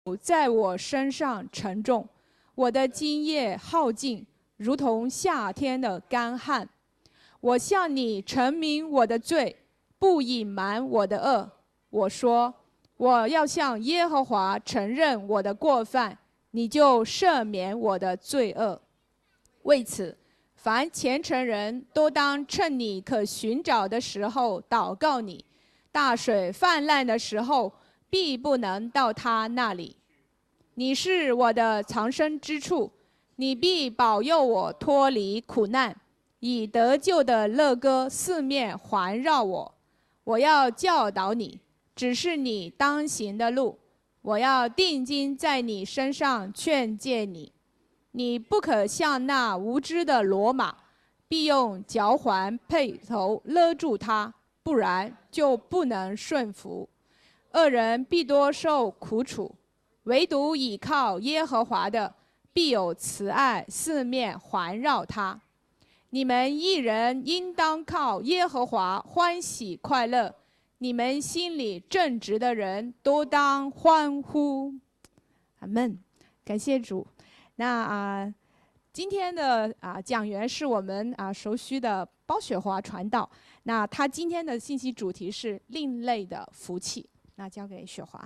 在我身上沉重，我的津液耗尽，如同夏天的干旱。我向你陈明我的罪，不隐瞒我的恶。我说，我要向耶和华承认我的过犯，你就赦免我的罪恶。为此，凡虔诚人都当趁你可寻找的时候祷告你，大水泛滥的时候，必不能到他那里。你是我的藏身之处，你必保佑我脱离苦难，以得救的乐歌四面环绕我。我要教导你，指示你当行的路，我要定睛在你身上劝诫你。你不可像那无知的骡马，必用脚环辔头勒住它，不然就不能顺服。恶人必多受苦楚，唯独倚靠耶和华的，必有慈爱四面环绕他。你们一人应当靠耶和华欢喜快乐，你们心里正直的人都当欢呼。阿们。感谢主。那今天的讲员是我们熟悉的包雪华传道。那他今天的信息主题是另类的福气。那交给雪华。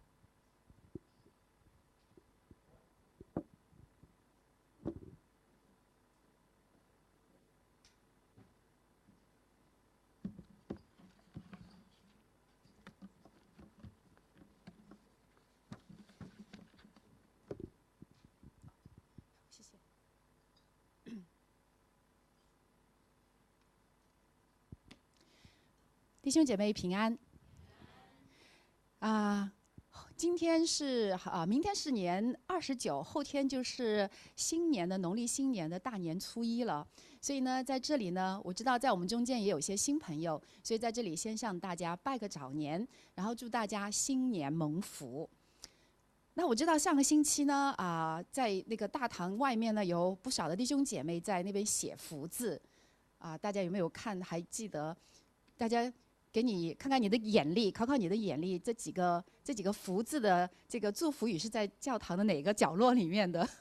谢谢。弟兄姐妹平安。今天是明天是年29，后天就是新年的农历新年的大年初一了。所以呢，在这里呢，我知道在我们中间也有一些新朋友，所以在这里先向大家拜个早年，然后祝大家新年蒙福。那我知道上个星期呢，在那个大堂外面呢，有不少的弟兄姐妹在那边写福字，大家有没有看？还记得？大家给你看看你的眼力，考考你的眼力，这几个福字的这个祝福语是在教堂的哪个角落里面的？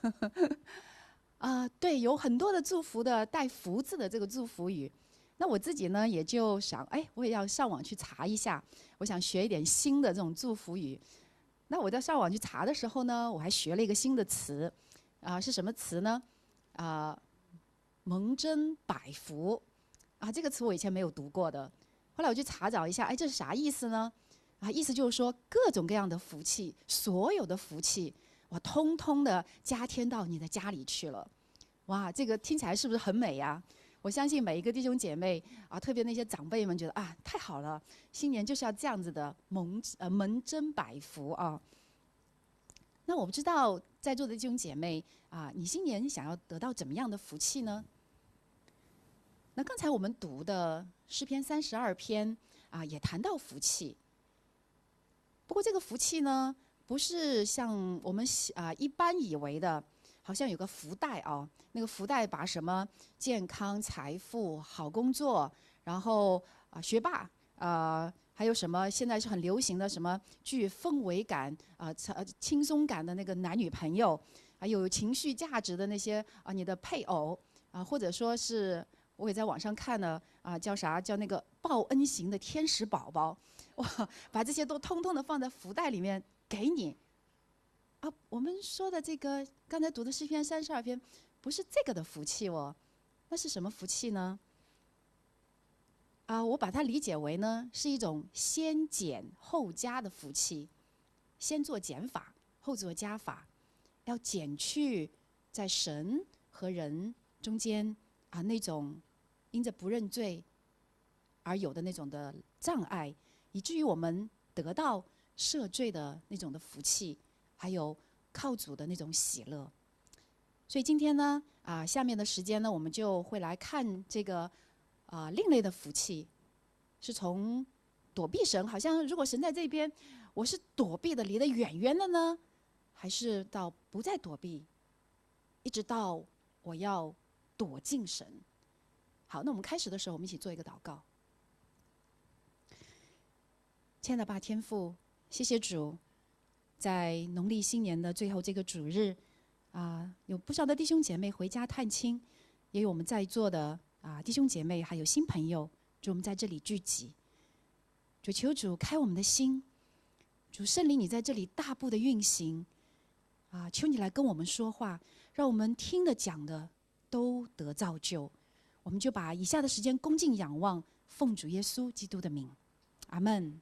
对，有很多的祝福的带福字的这个祝福语。那我自己呢，也就想，我也要上网去查一下，我想学一点新的这种祝福语。那我在上网去查的时候呢，我还学了一个新的词，是什么词呢？蒙真百福，这个词我以前没有读过的。后来我去查找一下，这是啥意思呢？意思就是说各种各样的福气，所有的福气，我通通的加添到你的家里去了。哇，这个听起来是不是很美呀？我相信每一个弟兄姐妹特别那些长辈们觉得太好了，新年就是要这样子的蒙真百福啊。那我不知道在座的弟兄姐妹你新年想要得到怎么样的福气呢？那刚才我们读的诗篇32篇也谈到福气。不过这个福气呢，不是像我们一般以为的，好像有个福袋那个福袋把什么健康、财富、好工作，然后学霸还有什么现在是很流行的什么具氛围感轻松感的那个男女朋友，还有情绪价值的那些你的配偶或者说是。我也在网上看了叫啥？叫那个报恩型的天使宝宝，哇，把这些都通通的放在福袋里面给你。我们说的这个刚才读的诗篇32篇，不是这个的福气哦，那是什么福气呢？我把它理解为呢是一种先减后加的福气，先做减法，后做加法，要减去在神和人中间那种。因着不认罪而有的那种的障碍，以至于我们得到赦罪的那种的福气，还有靠主的那种喜乐。所以今天呢，下面的时间呢，我们就会来看这个另类的福气，是从躲避神，好像如果神在这边，我是躲避的，离得远远的呢，还是到不再躲避，一直到我要躲进神。好，那我们开始的时候，我们一起做一个祷告。亲爱的爸天父，谢谢主， 在农历新年的最后这个主日，有不少的弟兄姐妹回家探亲，也有我们在座的弟兄姐妹，还有新朋友，主我们在这里聚集。主求主开我们的心，主圣灵你在这里大步的运行，求你来跟我们说话，让我们听的讲的都得造就。我们就把以下的时间恭敬仰望，奉主耶稣基督的名，阿们。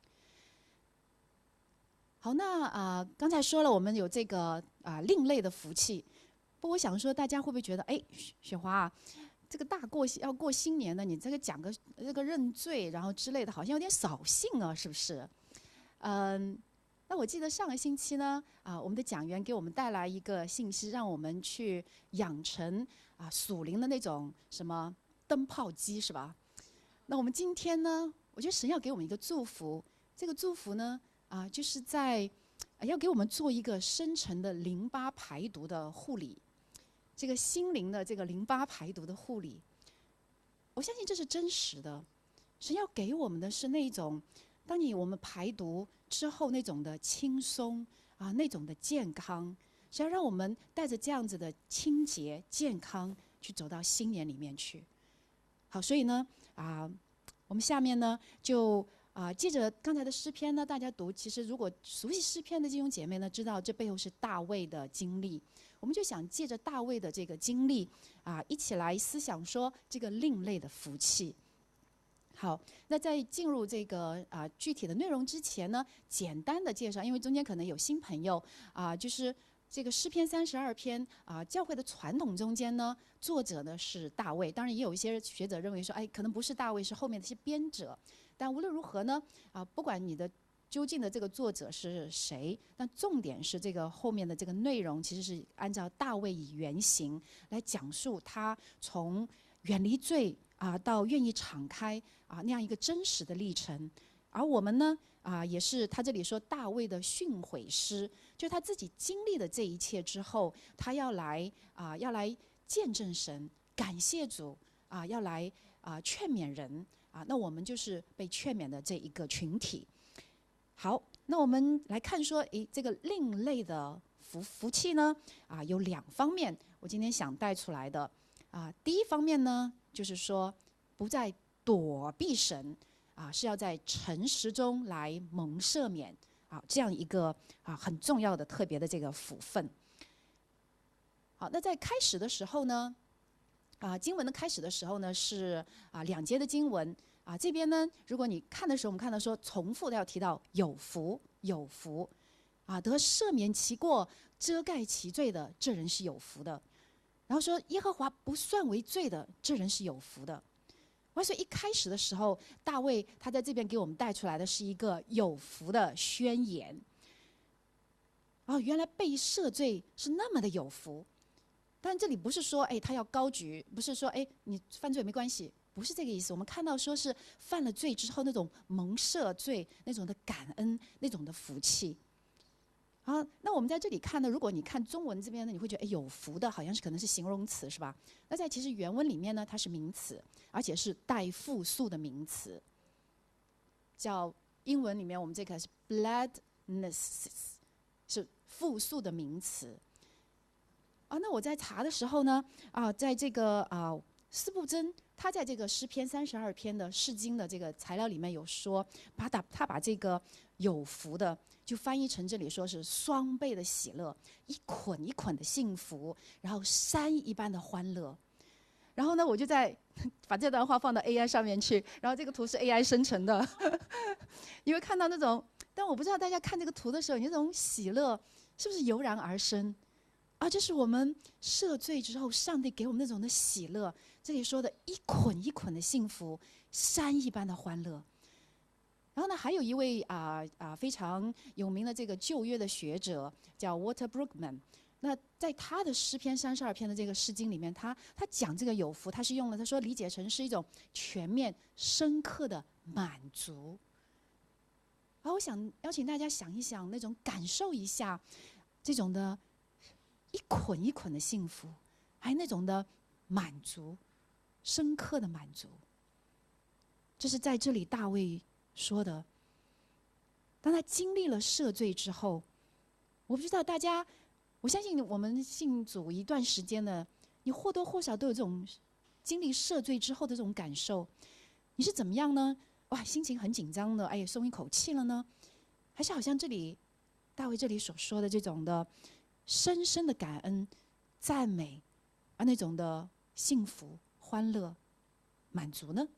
好，那刚才说了，我们有这个另类的福气。不过我想说，大家会不会觉得，哎，雪华这个要过新年呢，你这个讲个这个认罪，然后之类的，好像有点扫兴啊，是不是？那我记得上个星期呢，我们的讲员给我们带来一个信息，让我们去养成属灵的那种什么灯泡机，是吧？那我们今天呢，我觉得神要给我们一个祝福，这个祝福呢，就是要给我们做一个深层的淋巴排毒的护理，这个心灵的这个淋巴排毒的护理，我相信这是真实的。神要给我们的是那种，我们排毒之后那种的轻松那种的健康，是要让我们带着这样子的清洁健康去走到新年里面去。好，所以呢我们下面呢就借着刚才的诗篇呢，大家读，其实如果熟悉诗篇的弟兄姐妹呢，知道这背后是大卫的经历。我们就想借着大卫的这个经历一起来思想说这个另类的福气。好，那在进入这个具体的内容之前呢，简单的介绍，因为中间可能有新朋友就是这个诗篇32篇教会的传统中间呢，作者呢是大卫，当然也有一些学者认为说，可能不是大卫，是后面的一些编者。但无论如何呢，不管你的究竟的这个作者是谁，但重点是这个后面的这个内容，其实是按照大卫以原型来讲述他从远离罪到愿意敞开那样一个真实的历程。而我们呢也是他这里说大卫的训诲诗，就是他自己经历了这一切之后，他要来见证神，感谢主要来劝勉人那我们就是被劝勉的这一个群体。好，那我们来看说，这个另类的福气呢有两方面，我今天想带出来的第一方面呢，就是说不再躲避神是要在诚实中来蒙赦免这样一个很重要的特别的这个福分。好，那在开始的时候呢经文的开始的时候呢是2节的经文这边呢，如果你看的时候，我们看到说重复的要提到有福有福得赦免其过遮盖其罪的，这人是有福的。然后说耶和华不算为罪的，这人是有福的。所以一开始的时候，大卫他在这边给我们带出来的是一个有福的宣言原来被赦罪是那么的有福。但这里不是说他要高举，不是说你犯罪没关系，不是这个意思。我们看到说是犯了罪之后那种蒙赦罪，那种的感恩，那种的福气那我们在这里看呢，如果你看中文这边呢，你会觉得有福的好像是可能是形容词，是吧？那在其实原文里面呢，它是名词，而且是带复数的名词，叫英文里面我们这个是 gladness， 是复数的名词那我在查的时候呢在这个司布真他在这个诗篇32篇的释经的这个材料里面有说，他把这个有福的就翻译成这里说是双倍的喜乐，一捆一捆的幸福，然后山一般的欢乐。然后呢，我就把这段话放到 AI 上面去，然后这个图是 AI 生成的你会看到那种，但我不知道大家看这个图的时候，你那种喜乐是不是油然而生这是我们赦罪之后，上帝给我们那种的喜乐。这里说的一捆一捆的幸福，山一般的欢乐。然后呢，还有一位非常有名的这个旧约的学者叫 Walter Brueggemann。那在他的诗篇32篇的这个诗经里面，他讲这个有福，他是用了他说理解成是一种全面深刻的满足。我想邀请大家想一想，那种感受一下这种的一捆一捆的幸福，还有那种的满足，深刻的满足。这是在这里大卫说的，当他经历了赦罪之后我不知道大家，我相信我们信主一段时间了，你或多或少都有这种经历赦罪之后的这种感受。你是怎么样呢？哇，心情很紧张的，哎呀，松一口气了呢？还是好像这里大卫这里所说的这种的深深的感恩、赞美，那种的幸福、欢乐、满足呢？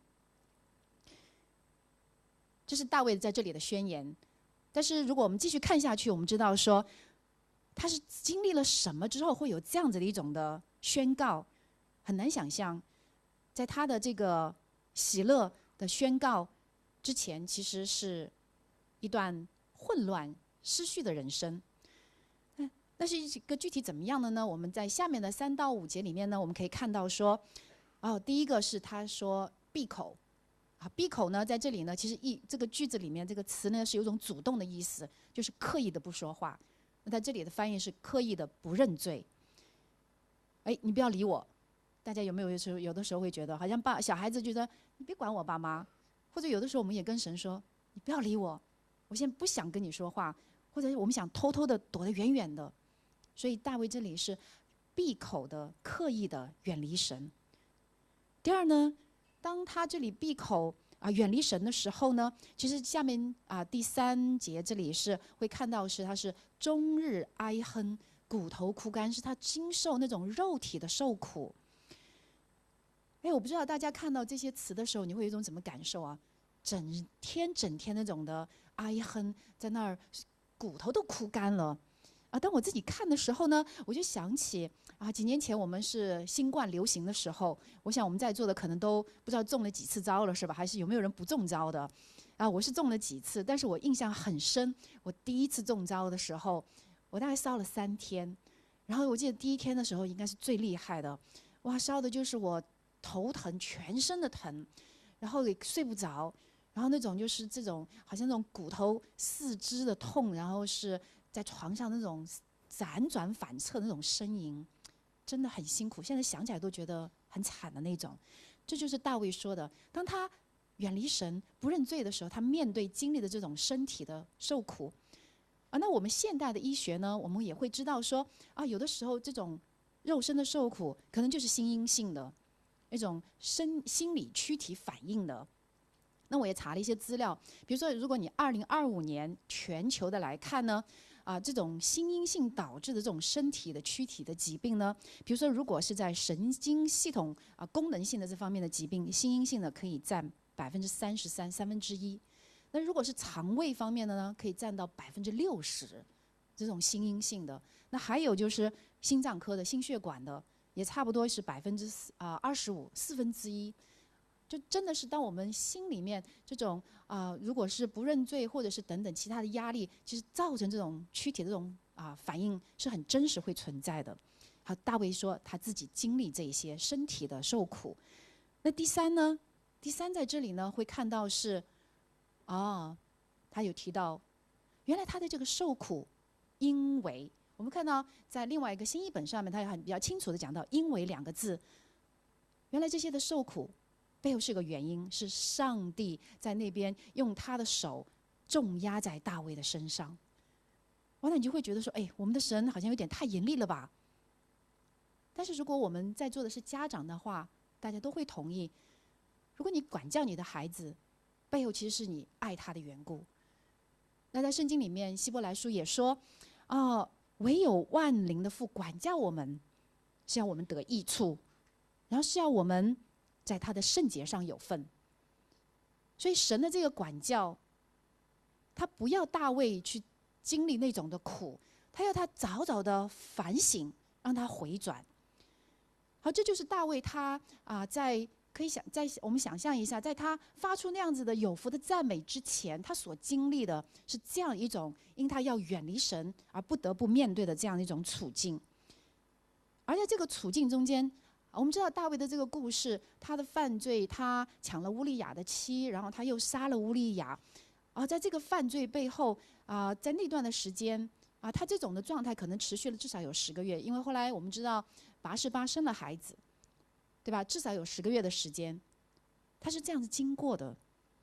这是大卫在这里的宣言。但是如果我们继续看下去，我们知道说，他是经历了什么之后会有这样子的一种的宣告，很难想象，在他的这个喜乐的宣告之前，其实是一段混乱、失序的人生。那是一个具体怎么样的呢？我们在下面的3到5节里面呢，我们可以看到说，第一个是他说闭口。闭口呢，在这里呢，其实这个句子里面这个词呢是有种主动的意思，就是刻意的不说话。那在这里的翻译是刻意的不认罪。哎，你不要理我。大家有没有有的时候会觉得，好像小孩子觉得你别管我爸妈，或者有的时候我们也跟神说，你不要理我，我现在不想跟你说话，或者我们想偷偷的躲得远远的。所以大卫这里是闭口的、刻意的远离神。第二呢，当他这里闭口远离神的时候呢，其实下面第3节这里是会看到他是终日哀哼，骨头枯干，是他经受那种肉体的受苦。哎，我不知道大家看到这些词的时候，你会有一种怎么感受啊？整天那种的哀哼，在那儿骨头都枯干了。当我自己看的时候呢，我就想起几年前我们是新冠流行的时候，我想我们在座的可能都不知道中了几次招了，是吧？还是有没有人不中招的？我是中了几次，但是我印象很深。我第一次中招的时候，我大概烧了3天，然后我记得第1天的时候应该是最厉害的，哇，烧的就是我头疼，全身的疼，然后也睡不着，然后那种就是这种好像那种骨头四肢的痛，然后是在床上那种辗转反侧的那种呻吟，真的很辛苦。现在想起来都觉得很惨的那种。这就是大卫说的，当他远离神、不认罪的时候，他面对经历的这种身体的受苦。那我们现代的医学呢，我们也会知道说，有的时候这种肉身的受苦，可能就是心因性的一种心理躯体反应的。那我也查了一些资料，比如说，如果你2025年全球的来看呢，这种心因性导致的这种身体的躯体的疾病呢，比如说如果是在神经系统功能性的这方面的疾病，心因性的可以占33%，三分之一。那如果是肠胃方面的呢，可以占到60%，这种心因性的。那还有就是心脏科的心血管的，也差不多是25%，四分之一。就真的是当我们心里面这种如果是不认罪或者是等等其他的压力，其实造成这种躯体的这种反应是很真实会存在的。好，大卫说他自己经历这些身体的受苦。那第三呢？第三在这里呢会看到是他有提到原来他的这个受苦，因为我们看到在另外一个新译本上面，他也比较清楚的讲到因为2个字。原来这些的受苦背后是个原因，是上帝在那边用他的手重压在大卫的身上。完了，你就会觉得说，哎，我们的神好像有点太严厉了吧？但是如果我们在座的是家长的话，大家都会同意，如果你管教你的孩子，背后其实是你爱他的缘故。那在圣经里面，希伯来书也说，唯有万灵的父管教我们，是要我们得益处，然后是要我们在他的圣洁上有份。所以神的这个管教，他不要大卫去经历那种的苦，他要他早早的反省，让他回转。好，这就是大卫他我们想象一下，在他发出那样子的有福的赞美之前，他所经历的是这样一种因他要远离神而不得不面对的这样一种处境。而在这个处境中间，我们知道大卫的这个故事，他的犯罪，他抢了乌利亚的妻，然后他又杀了乌利亚。在这个犯罪背后，在那段的时间，他这种的状态可能持续了至少有10个月，因为后来我们知道拔示巴生了孩子，对吧？至少有10个月的时间，他是这样子经过的。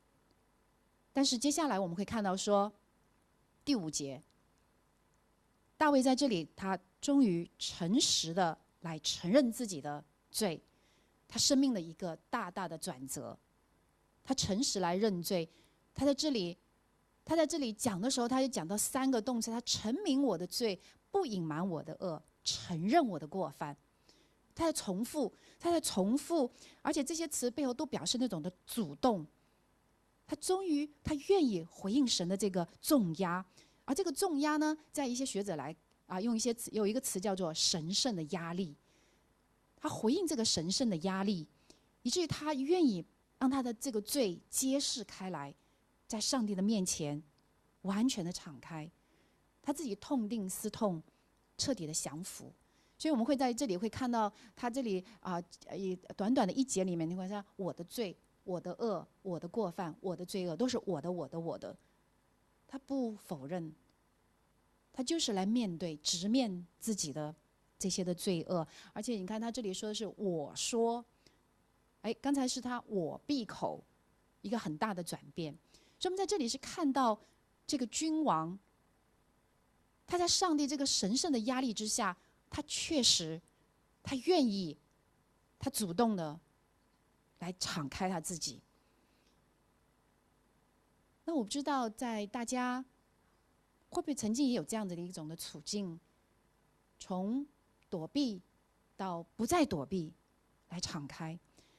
但是接下来我们会看到说，第5节， 大卫在这里，他终于诚实的来承认自己的罪，他生命的一个大大的转折。他诚实来认罪，他在这里讲的时候，他就讲到3个动词：他陈明我的罪，不隐瞒我的恶，承认我的过犯。他在重复，而且这些词背后都表示那种的主动。他愿意回应神的这个重压，而这个重压呢，在一些学者来用一些词，有一个词叫做神圣的压力。他回应这个神圣的压力，以至于他愿意让他的这个罪揭示开来，在上帝的面前完全的敞开，他自己痛定思痛，彻底的降服。所以我们会在这里会看到他这里短短的1节里面，你会说我的罪、我的恶、我的过犯、我的罪恶都是我的。他不否认，他就是来面对、直面自己的这些的罪恶。而且你看他这里说的是我说，刚才是他我闭口，一个很大的转变。所以我们在这里是看到这个君王，他在上帝这个神圣的压力之下，他确实，他愿意，他主动的来敞开他自己。那我不知道在大家会不会曾经也有这样子的一种的处境，从躲避到不再躲避，来敞开。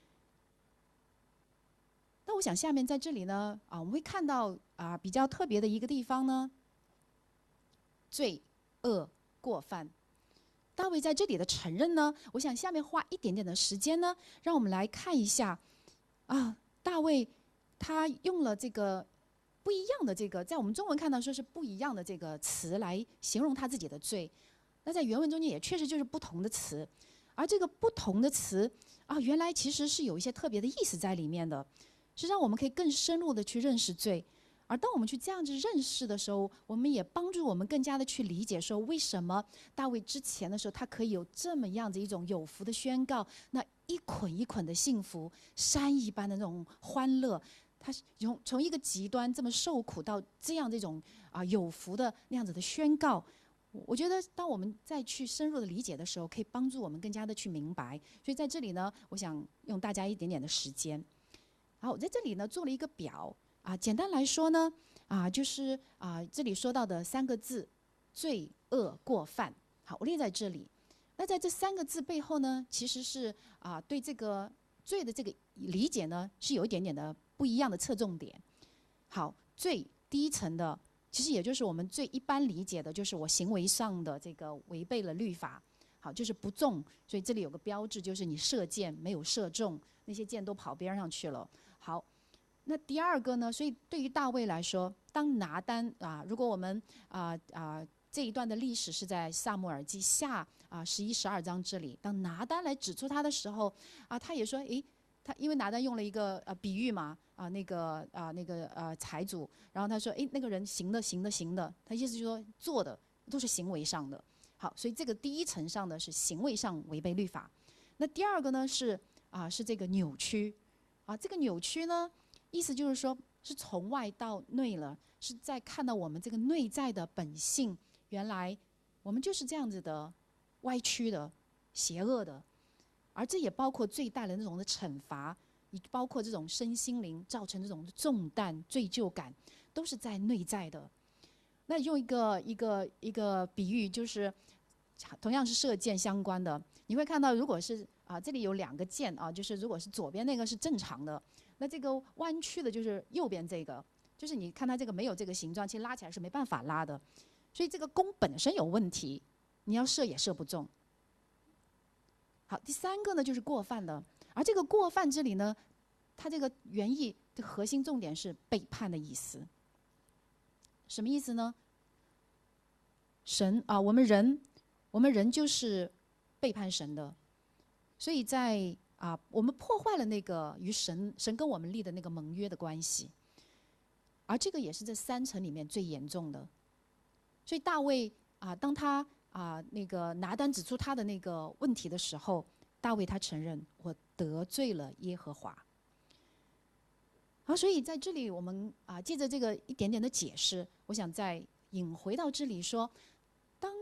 那我想下面在这里呢，我们会看到比较特别的一个地方呢，罪恶过犯。大卫在这里的承认呢，我想下面花一点点的时间呢，让我们来看一下大卫他用了这个不一样的这个，在我们中文看到说是不一样的这个词来形容他自己的罪。那在原文中间也确实就是不同的词，而这个不同的词原来其实是有一些特别的意思在里面的，是让我们可以更深入的去认识罪。而当我们去这样子认识的时候，我们也帮助我们更加的去理解说，为什么大卫之前的时候他可以有这么样子一种有福的宣告，那一捆一捆的幸福，山一般的那种欢乐，他从一个极端这么受苦到这样这种有福的那样子的宣告。我觉得当我们再去深入的理解的时候，可以帮助我们更加的去明白。所以在这里呢，我想用大家一点点的时间。好，我在这里呢做了一个表简单来说呢就是这里说到的3个字：罪恶过犯。好，我列在这里。那在这3个字背后呢，其实是对这个罪的这个理解呢，是有一点点的不一样的侧重点。好，罪第一层的，其实也就是我们最一般理解的，就是我行为上的这个违背了律法。好，就是不中，所以这里有个标志，就是你射箭没有射中，那些箭都跑边上去了。好，那第二个呢？所以对于大卫来说，当拿单如果我们这一段的历史是在撒母耳记下11、12章这里，当拿单来指出他的时候他也说，他因为拿单用了一个比喻嘛那个财主，然后他说，那个人行的，他意思就是说做的都是行为上的。好，所以这个第一层上的是行为上违背律法。那第二个呢是这个扭曲这个扭曲呢，意思就是说是从外到内了，是在看到我们这个内在的本性，原来我们就是这样子的歪曲的、邪恶的，而这也包括罪带来的那种的惩罚，也包括这种身心灵造成这种重担、罪疚感，都是在内在的。那用一个比喻，就是同样是射箭相关的，你会看到，如果是这里有2个箭就是如果是左边那个是正常的，那这个弯曲的就是右边这个，就是你看它这个没有这个形状，其实拉起来是没办法拉的，所以这个弓本身有问题，你要射也射不中。好，第3个呢就是过犯了，而这个过犯这里呢，它这个原意的核心重点是背叛的意思。什么意思呢？神我们人就是背叛神的，所以在我们破坏了那个与神跟我们立的那个盟约的关系，而这个也是这3层里面最严重的。所以大卫当他那个拿单指出他的那个问题的时候，大卫他承认我得罪了耶和华。好，所以在这里我们借着这个一点点的解释，我想再引回到这里说，当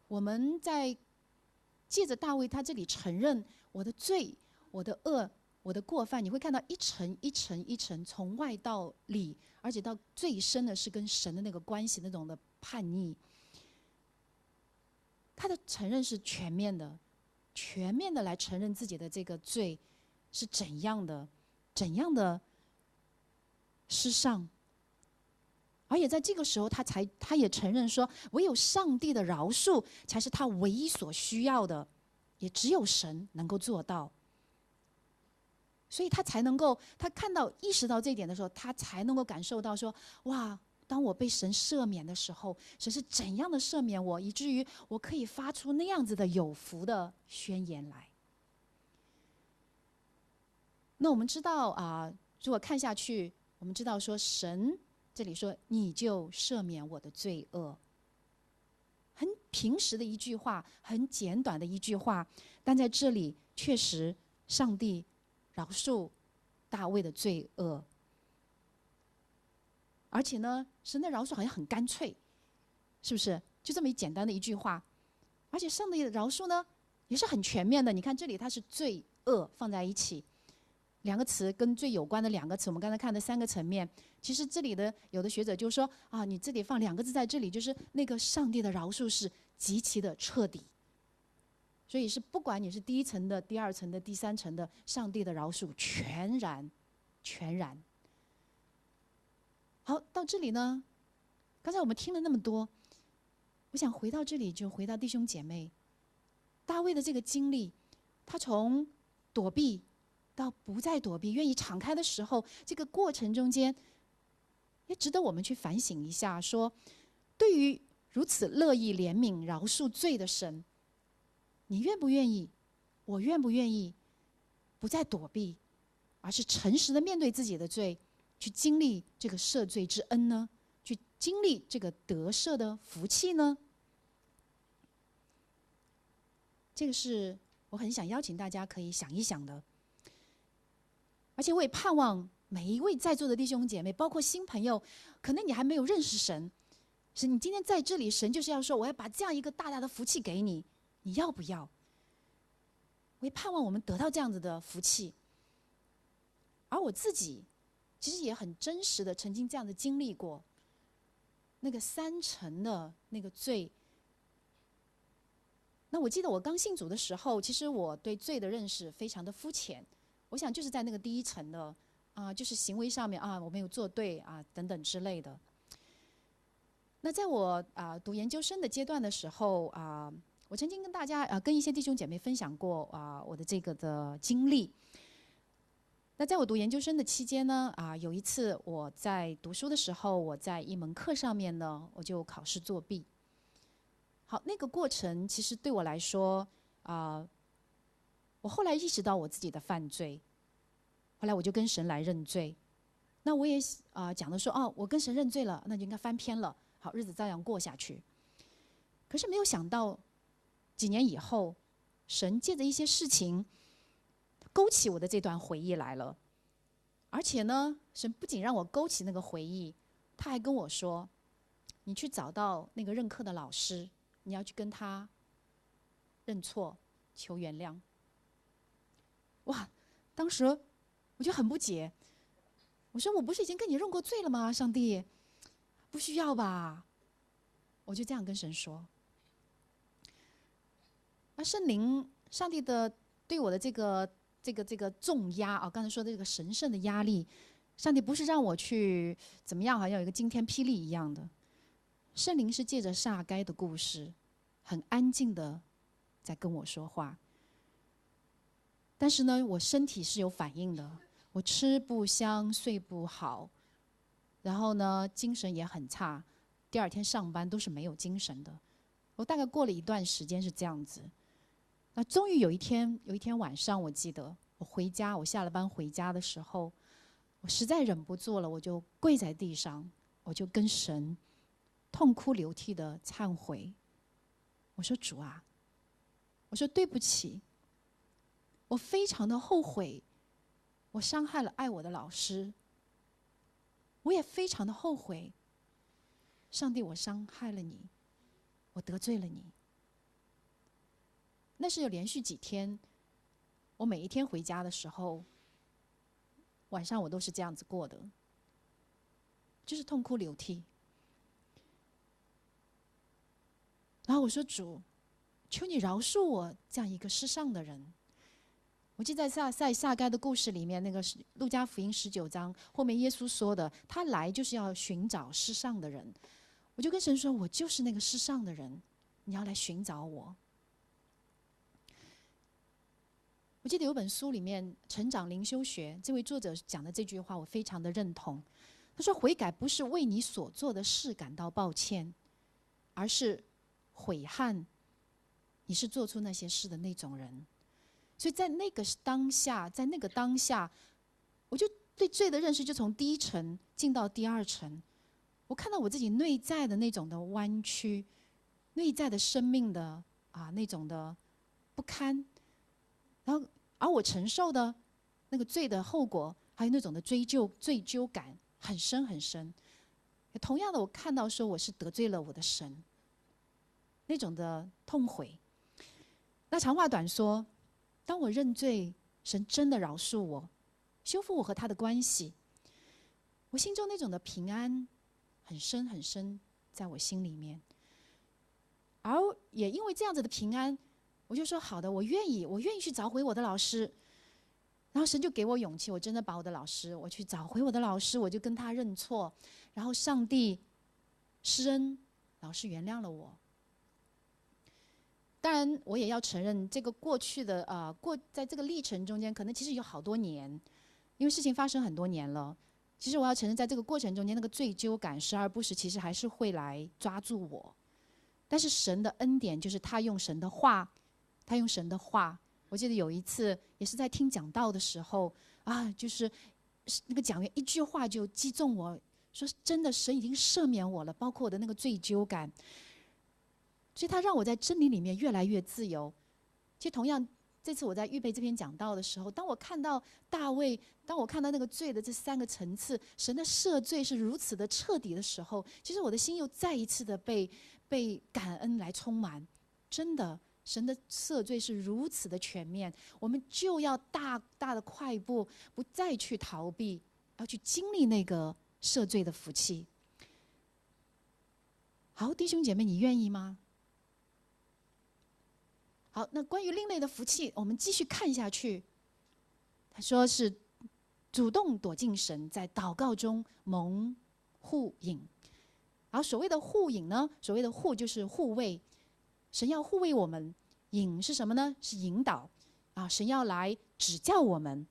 我们在借着大卫他这里承认我的罪、我的恶、我的过犯，你会看到一层一层一层，从外到里，而且到最深的是跟神的那个关系，那种的叛逆。他的承认是全面的，全面的来承认自己的这个罪是怎样的失丧。而且在这个时候，他也承认说，唯有上帝的饶恕才是他唯一所需要的，也只有神能够做到。所以他才能够，他意识到这一点的时候，他才能够感受到说，哇，当我被神赦免的时候，神是怎样的赦免我，以至于我可以发出那样子的有福的宣言来。那我们知道如果看下去，我们知道说神这里说你就赦免我的罪恶，很平时的一句话，很简短的一句话，但在这里确实上帝饶恕大卫的罪恶，而且呢，神的饶恕好像很干脆，是不是？就这么简单的一句话，而且上帝的饶恕呢也是很全面的。你看这里它是罪恶放在一起，两个词跟罪有关的两个词，我们刚才看的3个层面，其实这里的有的学者就说你这里放2个字在这里，就是那个上帝的饶恕是极其的彻底，所以是不管你是第1层的、第2层的、第3层的，上帝的饶恕全然。好，到这里呢，刚才我们听了那么多，我想回到这里，就回到弟兄姐妹，大卫的这个经历，他从躲避到不再躲避，愿意敞开的时候，这个过程中间也值得我们去反省一下，说对于如此乐意怜悯饶恕罪的神，你愿不愿意，我愿不愿意不再躲避，而是诚实的面对自己的罪，去经历这个赦罪之恩呢？去经历这个得赦的福气呢？这个是我很想邀请大家可以想一想的。而且我也盼望每一位在座的弟兄姐妹，包括新朋友，可能你还没有认识神，是你今天在这里，神就是要说，我要把这样一个大大的福气给你，你要不要？我也盼望我们得到这样子的福气。而我自己其实也很真实的曾经这样的经历过，那个3层的那个罪。那我记得我刚信主的时候，其实我对罪的认识非常的肤浅，我想就是在那个第1层的就是行为上面我没有做对等等之类的。那在我读研究生的阶段的时候我曾经跟大家跟一些弟兄姐妹分享过我的这个的经历。那在我读研究生的期间呢有一次我在读书的时候，我在一门课上面呢，我就考试作弊。好，那个过程其实对我来说我后来意识到我自己的犯罪，后来我就跟神来认罪。那我也讲的说我跟神认罪了，那就应该翻篇了，好，日子照样过下去。可是没有想到几年以后，神借着一些事情勾起我的这段回忆来了。而且呢，神不仅让我勾起那个回忆，他还跟我说，你去找到那个任课的老师，你要去跟他认错求原谅。哇，当时我就很不解，我说我不是已经跟你认过罪了吗？上帝不需要吧？我就这样跟神说。那圣灵上帝的对我的这个重压刚才说的这个神圣的压力，上帝不是让我去怎么样好像有一个惊天霹雳一样的，圣灵是借着撒该的故事很安静的在跟我说话。但是呢，我身体是有反应的，我吃不香睡不好，然后呢精神也很差，第2天上班都是没有精神的。我大概过了一段时间是这样子。那终于有一天晚上，我记得我下了班回家的时候，我实在忍不住了，我就跪在地上，我就跟神痛哭流涕的忏悔。我说主啊，我说对不起，我非常的后悔，我伤害了爱我的老师，我也非常的后悔，上帝，我伤害了你，我得罪了你。 那是有连续几天，我每一天回家的时候，晚上我都是这样子过的，就是痛哭流涕。然后我说主，求你饶恕我这样一个世上的人。我记得在撒该的故事里面，那个路加福音19章后面耶稣说的，他来就是要寻找世上的人。我就跟神说，我就是那个世上的人，你要来寻找我。我记得有本书里面《成长灵修学》，这位作者讲的这句话我非常的认同。他说悔改不是为你所做的事感到抱歉，而是悔恨你是做出那些事的那种人。所以在那个当下，我就对罪的认识就从第一层进到第二层。我看到我自己内在的那种的弯曲，内在的生命的那种的不堪，然后而我承受的那个罪的后果，还有那种的罪疚感很深很深。同样的，我看到说我是得罪了我的神，那种的痛悔。那长话短说，当我认罪，神真的饶恕我，修复我和他的关系，我心中那种的平安很深很深，在我心里面。而也因为这样子的平安，我就说好的，我愿意去找回我的老师。然后神就给我勇气，我真的把我的老师，我去找回我的老师，我就跟他认错，然后上帝施恩，老师原谅了我。当然，我也要承认，这个过去的在这个历程中间，可能其实有好多年，因为事情发生很多年了。其实我要承认，在这个过程中间，那个罪疚感时而不时，其实还是会来抓住我。但是神的恩典就是他用神的话，我记得有一次也是在听讲道的时候就是那个讲员一句话就击中我，说真的，神已经赦免我了，包括我的那个罪疚感。所以他让我在真理里面越来越自由。其实同样，这次我在预备这篇讲道的时候，当我看到大卫，当我看到那个罪的这3个层次，神的赦罪是如此的彻底的时候，其实我的心又再一次的被感恩来充满。真的，神的赦罪是如此的全面，我们就要大大的快步，不再去逃避，要去经历那个赦罪的福气。好，弟兄姐妹，你愿意吗？好，那关于另类的福气，我们继续看下去。他说是主动躲进神，在祷告中蒙护引。然后所谓的护引呢，所谓的护就是护卫，神要护卫我们。引是什么呢？是引导神要来指教我们。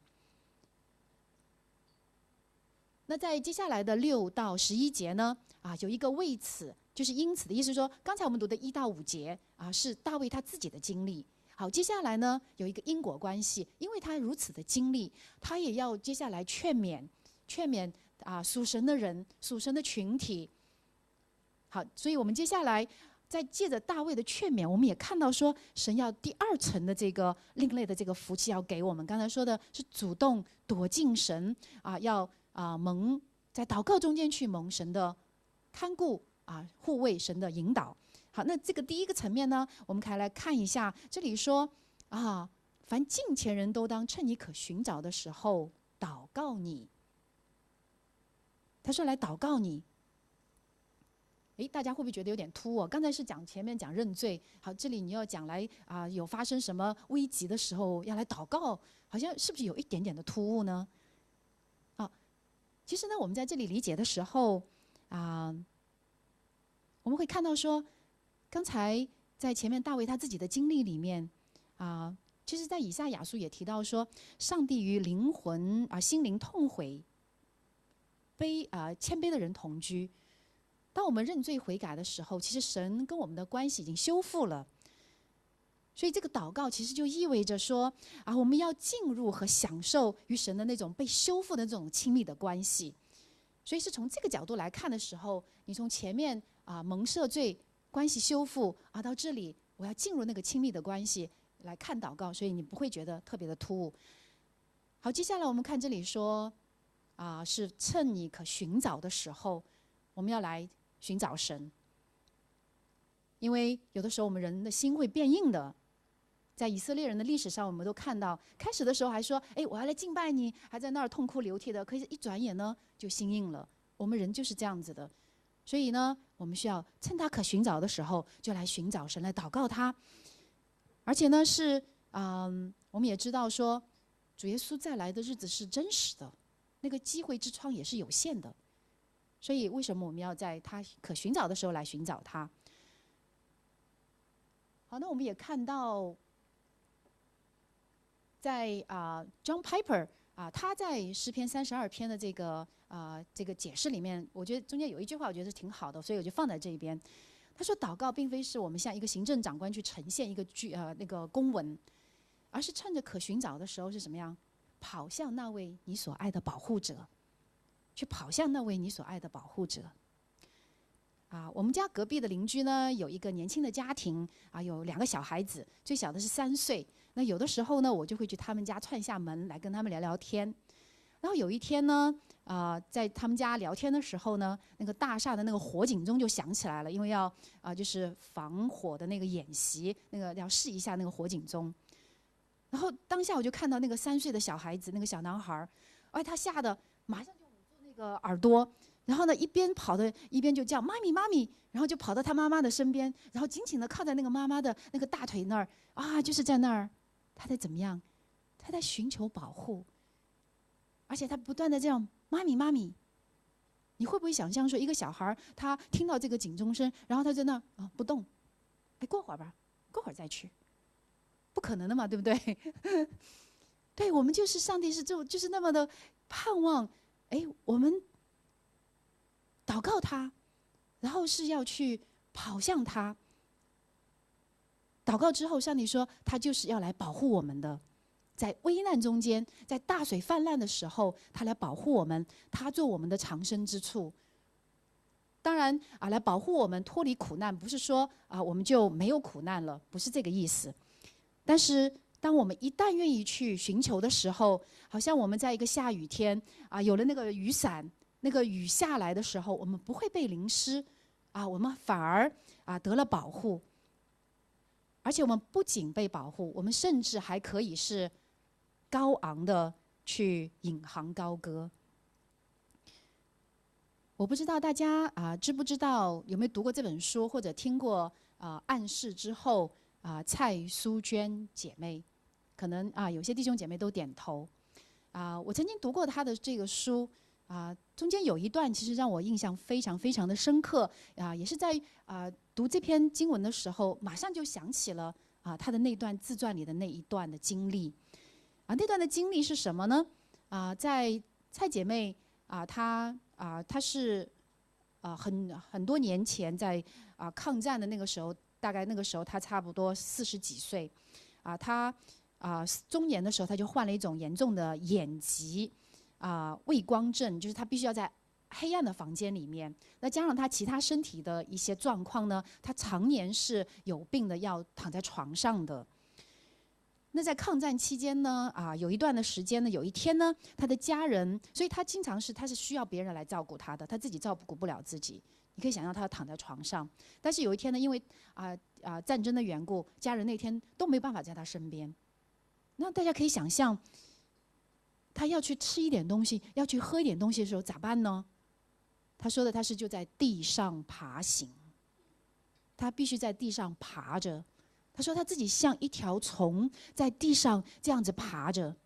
那在接下来的6到11节呢，有一个为此，就是因此的意思说，刚才我们读的1到5节是大卫他自己的经历。好，接下来呢有一个因果关系，因为他如此的经历，他也要接下来劝勉属神的人、属神的群体。好，所以我们接下来在借着大卫的劝勉，我们也看到说，神要第2层的这个另类的这个福气要给我们。刚才说的是主动躲进神要蒙在祷告中间去蒙神的看顾护卫，神的引导。好，那这个第一个层面呢，我们可以来看一下，这里说凡敬虔人都当趁你可寻找的时候祷告你。他说来祷告你。大家会不会觉得有点突兀？刚才是前面讲认罪，好，这里你要讲来有发生什么危急的时候要来祷告，好像是不是有一点点的突兀呢？其实呢，我们在这里理解的时候我们会看到说，刚才在前面大卫他自己的经历里面其实在以赛亚书也提到说，上帝与灵魂心灵痛悔谦卑的人同居。当我们认罪悔改的时候，其实神跟我们的关系已经修复了。所以这个祷告其实就意味着说我们要进入和享受与神的那种被修复的这种亲密的关系。所以是从这个角度来看的时候，你从前面蒙赦罪、关系修复到这里，我要进入那个亲密的关系来看祷告，所以你不会觉得特别的突兀。好，接下来我们看这里说是趁你可寻找的时候，我们要来寻找神。因为有的时候我们人的心会变硬的， 在以色列人的历史上，我们都看到，开始的时候还说：“哎，我要来敬拜你。”还在那儿痛哭流涕的。可是，一转眼呢，就心硬了。我们人就是这样子的，所以呢，我们需要趁他可寻找的时候，就来寻找神，来祷告他。而且呢，我们也知道说，主耶稣再来的日子是真实的，那个机会之窗也是有限的。所以，为什么我们要在他可寻找的时候来寻找他？好，那我们也看到。在John Piper 他在诗篇32篇的这个解释里面，我觉得中间有一句话，我觉得是挺好的，所以我就放在这一边。他说，祷告并非是我们像一个行政长官去呈现一个那个公文，而是趁着可寻找的时候是什么样，跑向那位你所爱的保护者，去跑向那位你所爱的保护者。我们家隔壁的邻居呢，有一个年轻的家庭有2个小孩子，最小的是3岁。那有的时候呢，我就会去他们家串下门来跟他们聊聊天。然后有一天呢，在他们家聊天的时候呢，那个大厦的那个火警钟就响起来了，因为要就是防火的那个演习，那个要试一下那个火警钟。然后当下我就看到那个3岁的小孩子，那个小男孩，他吓得马上就捂住那个耳朵。然后呢，一边跑的一边就叫妈咪妈咪，然后就跑到他妈妈的身边，然后紧紧的靠在那个妈妈的那个大腿那儿就是在那儿，他在怎么样？他在寻求保护，而且他不断的这样妈咪妈咪。你会不会想象说，一个小孩他听到这个警钟声，然后他在那不动，过会儿吧，过会儿再去，不可能的嘛，对不对？对，我们就是上帝就是那么的盼望，我们。祷告他，然后是要去跑向他。祷告之后，上帝说他就是要来保护我们的，在危难中间，在大水泛滥的时候，他来保护我们，他做我们的藏身之处。当然来保护我们脱离苦难，不是说我们就没有苦难了，不是这个意思。但是当我们一旦愿意去寻求的时候，好像我们在一个下雨天有了那个雨伞。那个雨下来的时候，我们不会被淋湿，我们反而得了保护。而且我们不仅被保护，我们甚至还可以是高昂的去引吭高歌。我不知道大家知不知道，有没有读过这本书，或者听过暗示之后蔡苏娟姐妹，可能有些弟兄姐妹都点头。我曾经读过她的这个书。中间有一段其实让我印象非常非常的深刻也是在读这篇经文的时候，马上就想起了他的那段自传里的那一段的经历。那段的经历是什么呢？在蔡姐妹她是很多年前在抗战的那个时候，大概那个时候她差不多40几岁她中年的时候她就患了一种严重的眼疾。畏光症，就是他必须要在黑暗的房间里面。那加上他其他身体的一些状况呢，他常年是有病的，要躺在床上的。那在抗战期间呢，有一段的时间呢，有一天呢，他的家人，所以他经常他是需要别人来照顾他的，他自己照顾不了自己。你可以想象他躺在床上，但是有一天呢，因为战争的缘故，家人那天都没办法在他身边。那大家可以想象。他要去吃一点东西，要去喝一点东西的时候咋办呢？他说的他是就在地上爬行，他必须在地上爬着。他说他自己像一条虫在地上这样子爬着。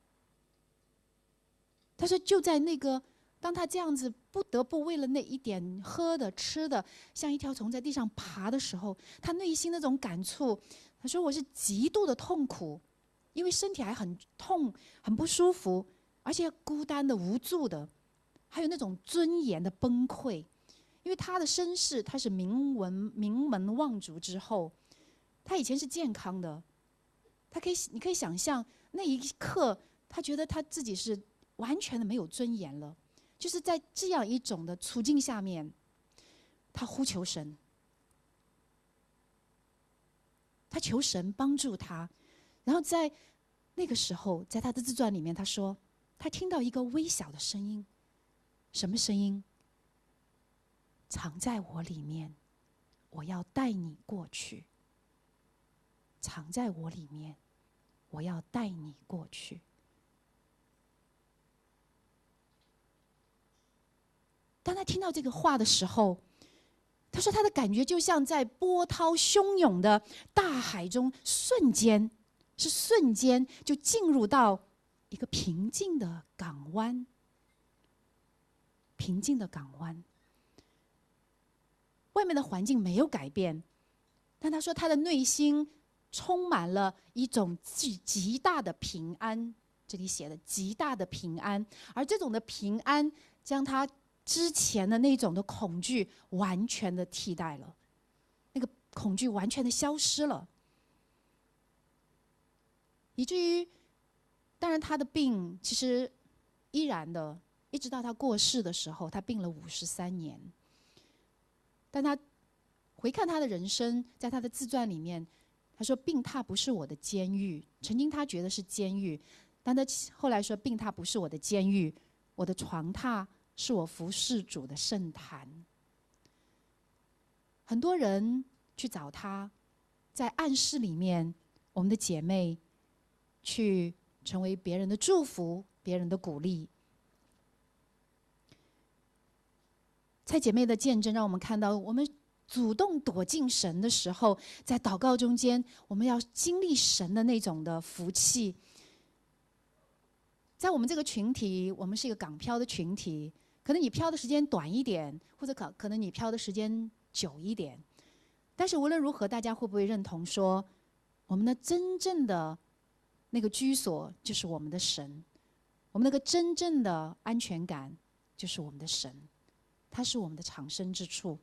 他说就在那个当他这样子不得不为了那一点喝的吃的，像一条虫在地上爬的时候，他内心那种感触，他说我是极度的痛苦。因为身体还很痛，很不舒服，而且孤单的、无助的，还有那种尊严的崩溃。因为他的身世，他是名门望族之后，他以前是健康的，你可以想象那一刻，他觉得他自己是完全的没有尊严了。就是在这样一种的处境下面，他呼求神，他求神帮助他。然后在那个时候，在他的自传里面，他说他听到一个微小的声音，什么声音？藏在我里面，我要带你过去。 藏在我里面，我要带你过去。当他听到这个话的时候，他说他的感觉就像在波涛汹涌的大海中，瞬间就进入到一个平静的港湾。平静的港湾，外面的环境没有改变，但他说他的内心充满了一种极大的平安，这里写的极大的平安，而这种的平安将他之前的那种的恐惧完全的替代了，那个恐惧完全的消失了，以至于，当然他的病其实依然的，一直到他过世的时候，他病了53年。但他回看他的人生，在他的自传里面，他说病榻不是我的监狱，曾经他觉得是监狱，但他后来说病榻不是我的监狱，我的床榻是我服侍主的圣坛。很多人去找他，在暗室里面，我们的姐妹去成为别人的祝福，别人的鼓励。蔡姐妹的见证让我们看到，我们主动躲进神的时候，在祷告中间，我们要经历神的那种的福气。在我们这个群体，我们是一个港漂的群体，可能你漂的时间短一点，或者可能你漂的时间久一点，但是无论如何，大家会不会认同说，我们的真正的那个居所就是我们的神，我们那个真正的安全感就是我们的神，它是我们的藏身之处。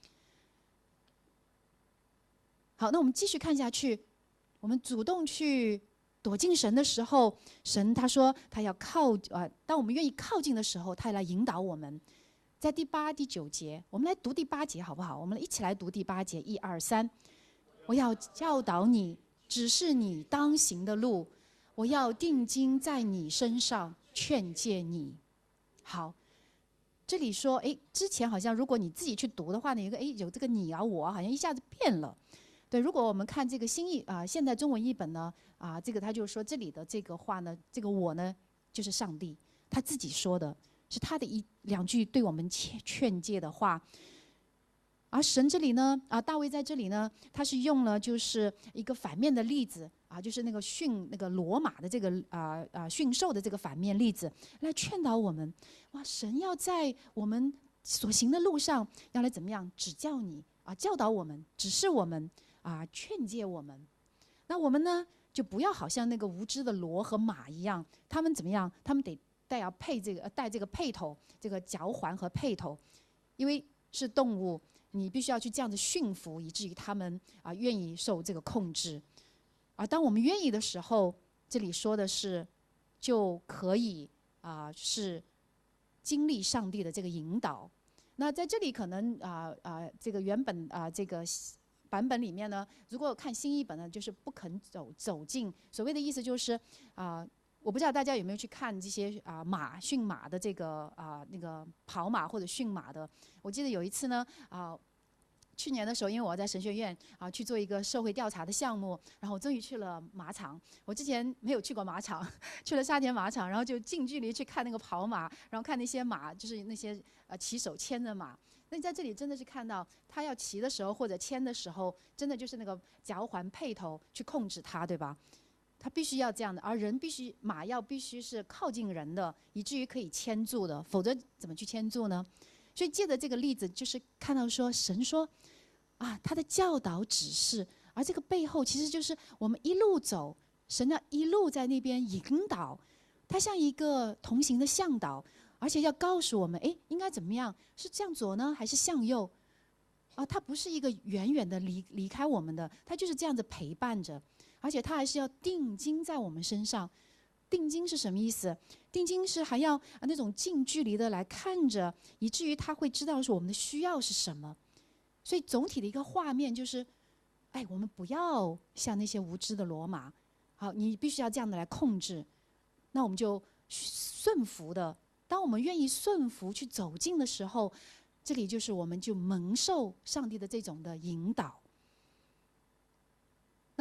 好，那我们继续看下去，我们主动去躲进神的时候，神他说他要当我们愿意靠近的时候，他来引导我们。在第8、第9节，我们来读第8节好不好？我们一起来读第8节，1、2、3。我要教导你，指示你当行的路，我要定睛在你身上，劝诫你。好，这里说，之前好像如果你自己去读的话呢，有这个你啊我好像一下子变了。对，如果我们看这个现代中文译本呢，这个他就说这里的这个话呢，这个我呢就是上帝他自己说的，是他的2句对我们劝诫的话。而神这里呢，大卫在这里呢，他是用了就是一个反面的例子就是那个罗马的这个驯兽的这个反面例子，来劝导我们。哇，神要在我们所行的路上要来怎么样指教你教导我们，指示我们劝诫我们。那我们呢，就不要好像那个无知的骡和马一样，他们怎么样？他们得带这个辔头，这个脚环和辔头，因为是动物。你必须要去这样子驯服，以至于他们愿意受这个控制。当我们愿意的时候，这里说的是就可以是经历上帝的这个引导。那在这里可能这个原本这个版本里面呢，如果看新译本呢，就是不肯走进。所谓的意思就是我不知道大家有没有去看这些驯马的这个那个跑马或者驯马的。我记得有一次呢去年的时候，因为我要在神学院去做一个社会调查的项目，然后我终于去了马场。我之前没有去过马场，去了沙田马场，然后就近距离去看那个跑马，然后看那些马，就是那些骑手牵着马。那你在这里真的是看到他要骑的时候或者牵的时候，真的就是那个脚环辔头去控制他，对吧？他必须要这样的，而马必须是靠近人的，以至于可以牵住的，否则怎么去牵住呢？所以借着这个例子，就是看到说神说他的教导指示，而这个背后其实就是我们一路走，神要一路在那边引导，他像一个同行的向导，而且要告诉我们应该怎么样，是向左呢还是向右他不是一个远远的离开我们的，他就是这样子陪伴着，而且他还是要定睛在我们身上。定睛是什么意思？定睛是还要那种近距离的来看着，以至于他会知道说我们的需要是什么。所以总体的一个画面就是，我们不要像那些无知的骡马，好，你必须要这样的来控制。那我们就顺服的，当我们愿意顺服去走近的时候，这里就是我们就蒙受上帝的这种的引导。那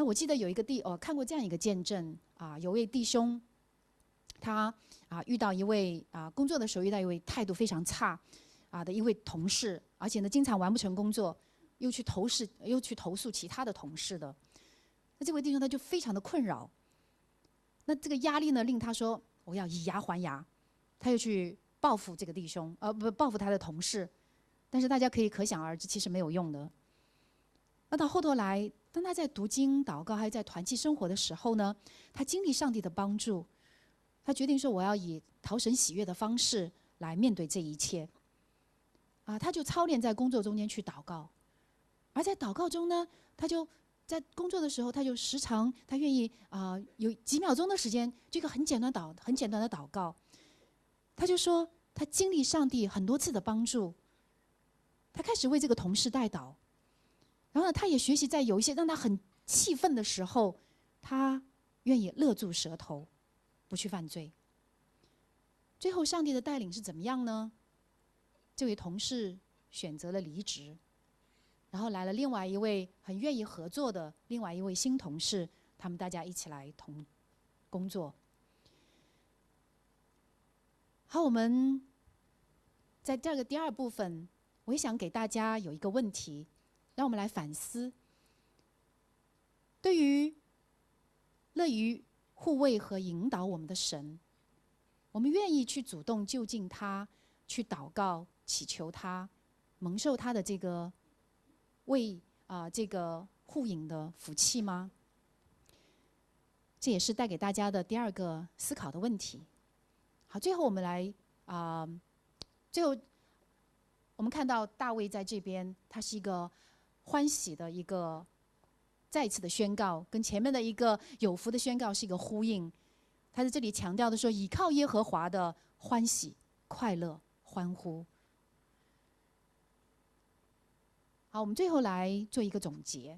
那我记得有一个看过这样一个见证啊，有位弟兄，他遇到一位工作的时候遇到一位态度非常差的一位同事，而且呢经常完不成工作，又去投诉其他的同事的。那这位弟兄他就非常的困扰，那这个压力呢令他说我要以牙还牙，他又去报复这个弟兄，报复他的同事，但是大家可想而知，其实没有用的。那到后头来，当他在读经、祷告，还有在团契生活的时候呢，他经历上帝的帮助，他决定说我要以讨神喜悦的方式来面对这一切。他就操练在工作中间去祷告，而在祷告中呢，他就在工作的时候，他就时常他愿意有几秒钟的时间，这个很简短的祷告。他就说他经历上帝很多次的帮助，他开始为这个同事代祷，然后呢，他也学习在有一些让他很气愤的时候，他愿意勒住舌头，不去犯罪。最后上帝的带领是怎么样呢？这位同事选择了离职，然后来了另外一位很愿意合作的另外一位新同事，他们大家一起来同工作。好，我们在这个第二部分，我也想给大家有一个问题，让我们来反思。对于乐于护卫和引导我们的神，我们愿意去主动就近他，去祷告祈求他，蒙受他的这个这个护引的福气吗？这也是带给大家的第二个思考的问题。好，最后我们来最后我们看到大卫在这边，他是一个欢喜的一个再一次的宣告，跟前面的一个有福的宣告是一个呼应。他在这里强调的说，倚靠耶和华的欢喜、快乐、欢呼。好，我们最后来做一个总结。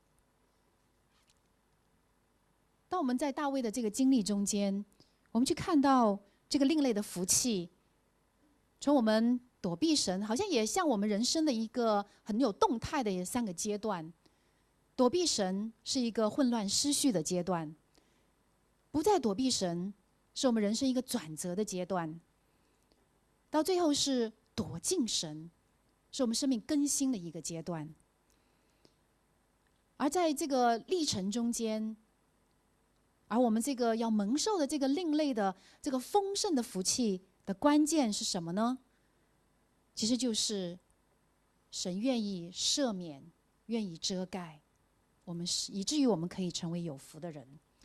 当我们在大卫的这个经历中间，我们去看到这个另类的福气，从我们躲避神，好像也像我们人生的一个很有动态的3个阶段。躲避神是一个混乱失序的阶段，不再躲避神是我们人生一个转折的阶段，到最后是躲进神，是我们生命更新的一个阶段。而在这个历程中间，而我们这个要蒙受的这个另类的这个丰盛的福气的关键是什么呢？其实就是神愿意赦免，愿意遮盖我们，以至于我们可以成为有福的人。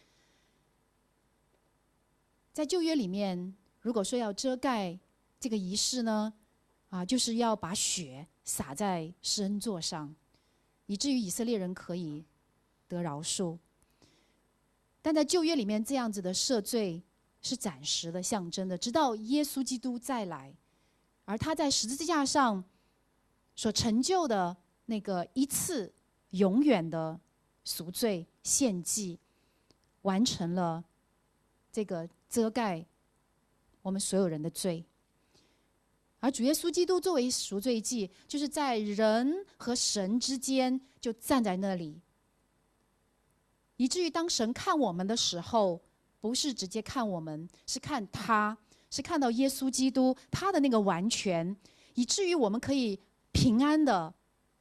在旧约里面，如果说要遮盖这个仪式呢，就是要把血洒在施恩座上，以至于以色列人可以得饶恕。但在旧约里面，这样子的赦罪是暂时的、象征的，直到耶稣基督再来，而他在十字架上所成就的那个一次永远的赎罪献祭，完成了这个遮盖我们所有人的罪。而主耶稣基督作为赎罪祭，就是在人和神之间就站在那里，以至于当神看我们的时候，不是直接看我们，是看他，是看到耶稣基督他的那个完全，以至于我们可以平安的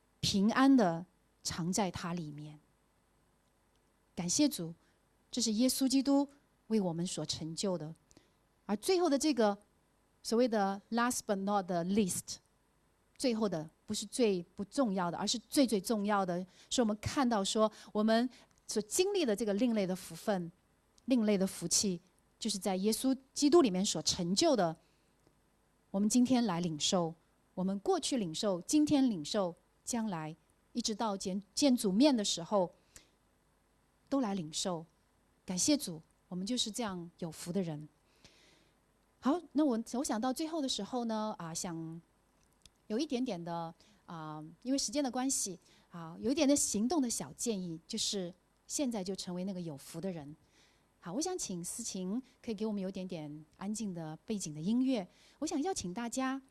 藏在他里面。感谢主，这是耶稣基督为我们所成就的。而最后的这个所谓的 last but not the least， 最后的不是最不重要的，而是最最重要的，是我们看到说我们所经历的这个另类的福分、另类的福气，就是在耶稣基督里面所成就的。我们今天来领受，我们过去领受，今天领受，将来一直到见主面的时候都来领受。感谢主，我们就是这样有福的人。好，那我想到最后的时候呢，想有一点点的因为时间的关系有一点的行动的小建议，就是现在就成为那个有福的人。好，我想请思琴可以给我们有一点点安静的背景的音乐。我想邀请大家，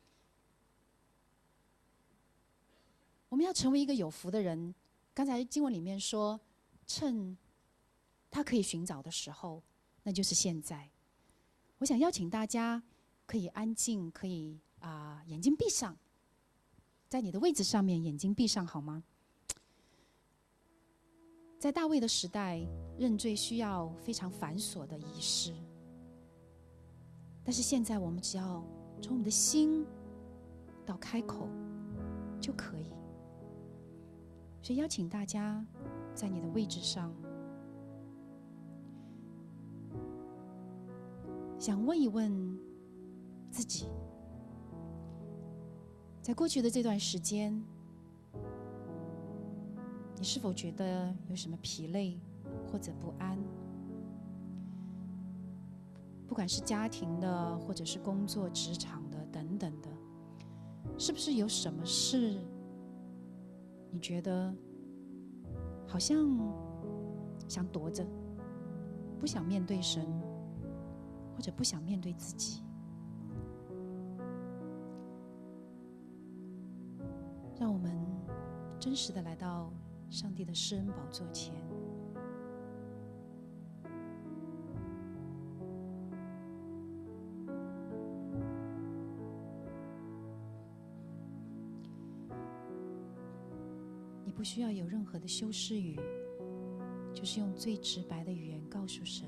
我们要成为一个有福的人。刚才经文里面说， 趁他可以寻找的时候，那就是现在。我想邀请大家可以安静，可以眼睛闭上，在你的位置上面眼睛闭上好吗？在大卫的时代，认罪需要非常繁琐的仪式，但是现在我们只要从我们的心到开口就可以。所以邀请大家在你的位置上，想问一问自己，在过去的这段时间，你是否觉得有什么疲累或者不安？不管是家庭的，或者是工作、职场的等等的，是不是有什么事你觉得好像想躲着，不想面对神，或者不想面对自己？让我们真实的来到上帝的施恩宝座前，你不需要有任何的修饰语，就是用最直白的语言告诉神，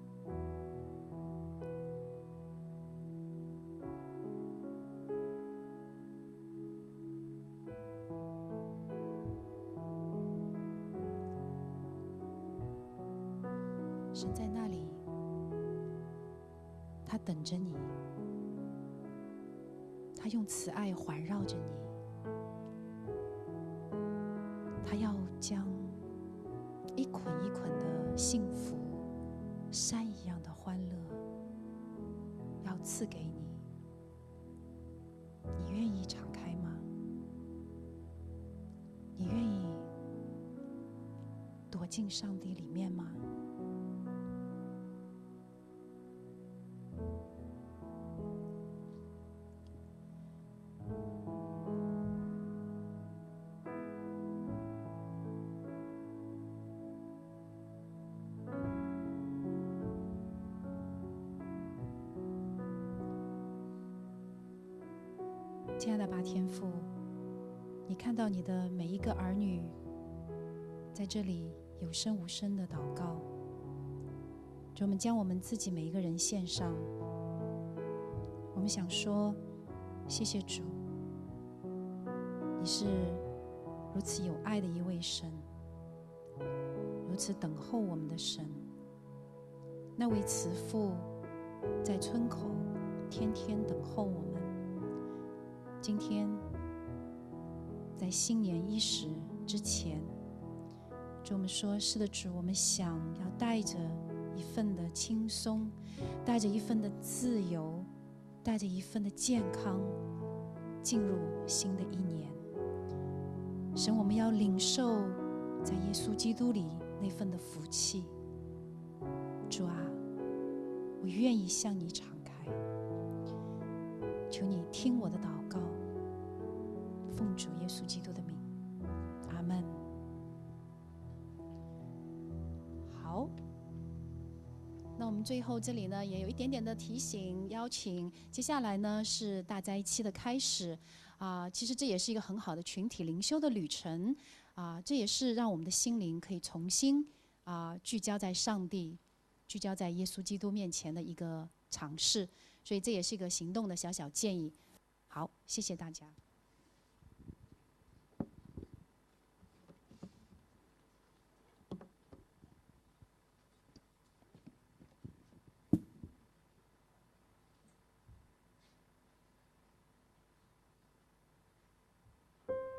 神在那里，他等着你，他用慈爱环绕着你，他要将一捆一捆的幸福，山一样的欢乐要赐给你。你愿意敞开吗？你愿意躲进上帝里面吗？亲爱的爸天父，你看到你的每一个儿女在这里有声无声的祷告，主，我们将我们自己每一个人献上。我们想说，谢谢主，你是如此有爱的一位神，如此等候我们的神。那位慈父在村口天天等候我们。今天在新年伊始之前，主，我们说，是的主，我们想要带着一份的轻松，带着一份的自由，带着一份的健康，进入新的一年。神，我们要领受在耶稣基督里那份的福气。主啊，我愿意向你敞开，求你听我的祷告，奉主耶稣基督的名，阿们。好，那我们最后这里呢也有一点点的提醒邀请，接下来呢是大斋期的开始其实这也是一个很好的群体灵修的旅程这也是让我们的心灵可以重新聚焦在上帝，聚焦在耶稣基督面前的一个尝试，所以这也是一个行动的小小建议。好，谢谢大家。